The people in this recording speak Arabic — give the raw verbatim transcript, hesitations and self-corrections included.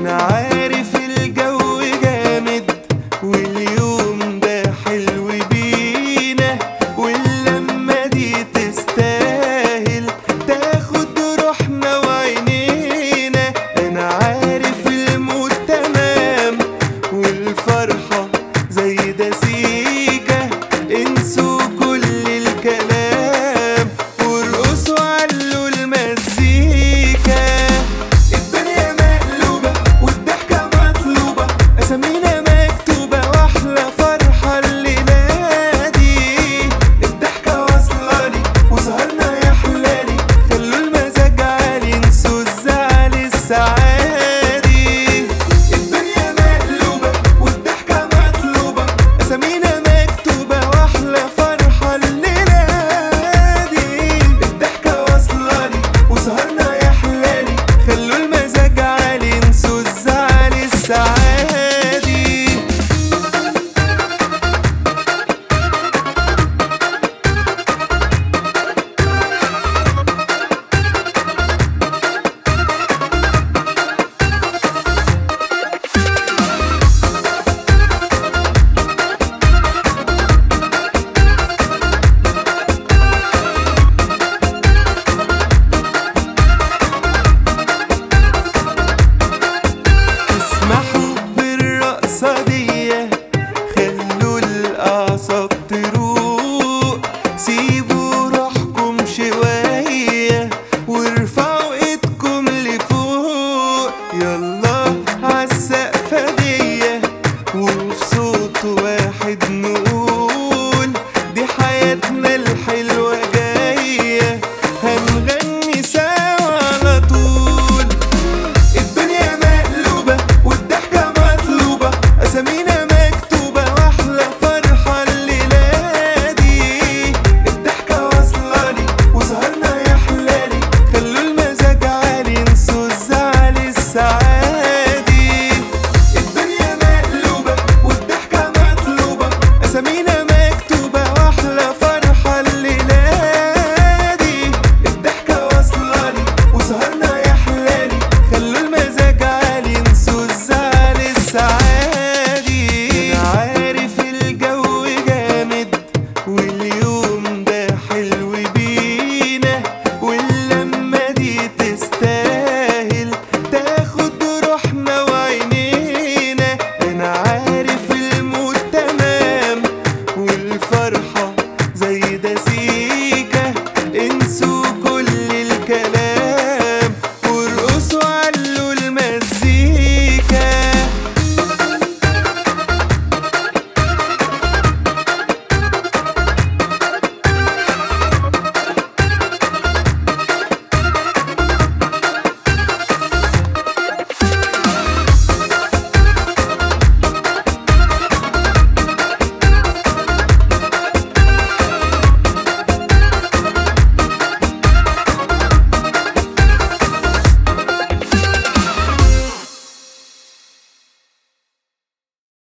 انا عارف الجو جامد واليوم ده حلو بينا، واللمة دي تستاهل تاخد روحنا وعينينا. انا عارف المود تمام والفرحة زي ده سيكة، انسوا كل الكلام وارقصوا علوا المزيكا. الدنيا مقلوبة والضحكة مطلوبة، اسامينا مكتوبة واحلى فرحة الليلة دي. الضحكة واصلالي وسهرنا يا حلالي، خلوا المزاج عالي انسوا الزعل السعادي. الدنيا مقلوبة والضحكة مطلوبة، اسامينا مكتوبة واحلى فرحة الليلة دي. الضحكة واصلالي وسهرنا يا حلالي، خلوا المزاج عالي انسوا الزعل السعادي. اسمحوا بالرقصة دي، خلوا الأعصاب تروق، سيبوا روحكم شوية وارفعوا ايدكم لفوق. يلا عالسقف